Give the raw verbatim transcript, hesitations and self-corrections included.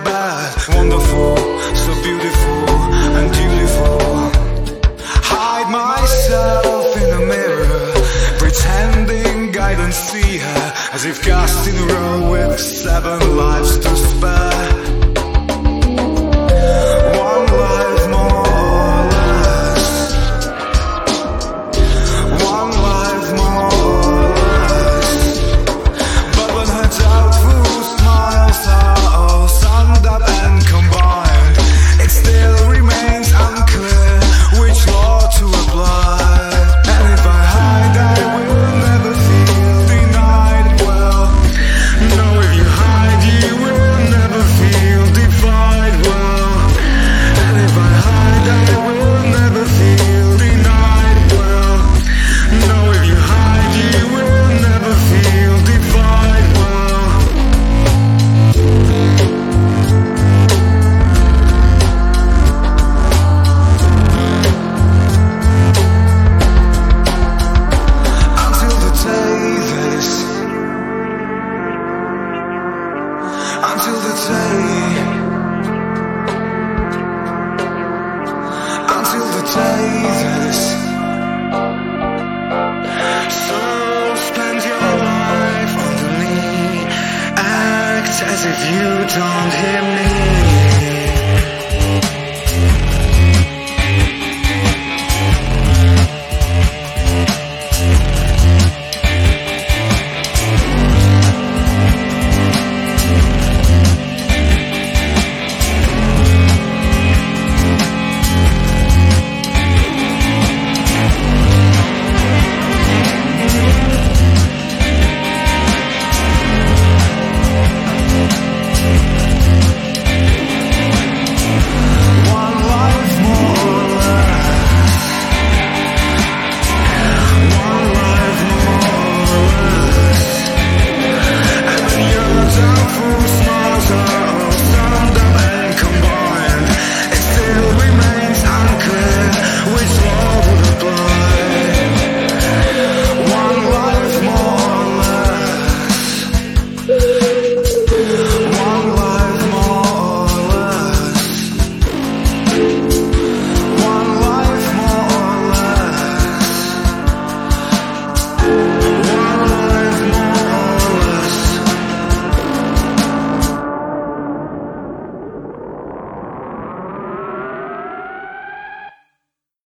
bad. Wonderful, so beautiful and beautiful. Hide myself in the mirror, pretending I don't see her, as if cast in a row with seven lives to spare. One life more or less, one life more or less. But when her doubtful smiles are all summed up and combined, it still remains unclear which law to apply. And if I hide, I will never feel denied. Well, no, if you hide, you will never feel defied. Well, and if I hide, I will never feel denied. Well, no, if you hide, you will never feel defied. Well, until the day this, until the day, until the day this. So spend your life under me, act as if you don't hear me.